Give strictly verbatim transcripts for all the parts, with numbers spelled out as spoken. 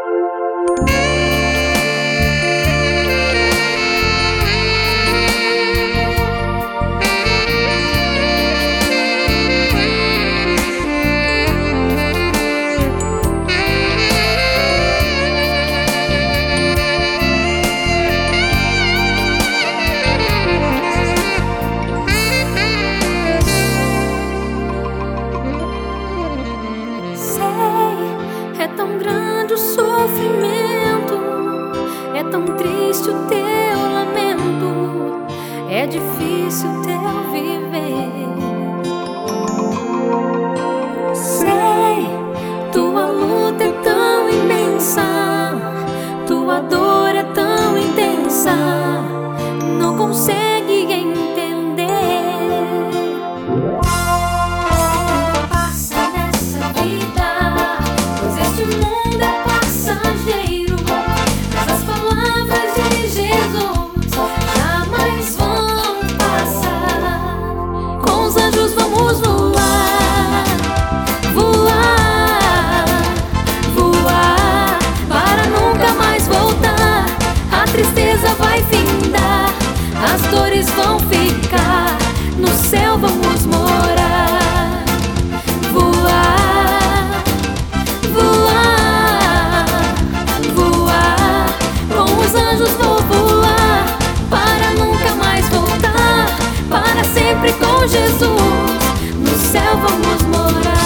É tão triste o teu lamento, é difícil o teu viver. Sei, tua luta é tão imensa, tua dor é tão intensa, não consegue entender. Passa nessa vida, pois este mundo é passageiro, mas as palavras de Jesus jamais vão passar. Com os anjos vamos voar, voar, voar, para nunca mais voltar. A tristeza vai findar, as dores vão ficar, no céu vamos morar. Voar, voar, voar, com os anjos vou voar, para nunca mais voltar, para sempre com Jesus, no céu vamos morar.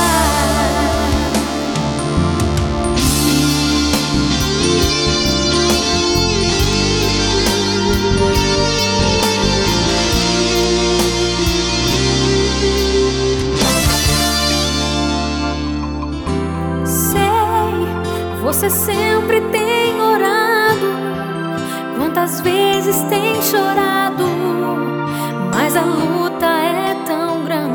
Você sempre tem orado, quantas vezes tem chorado, mas a luta é tão grande.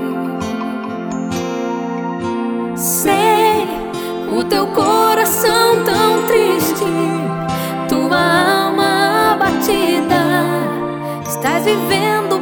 Sei, o teu coração tão triste, tua alma abatida, estás vivendo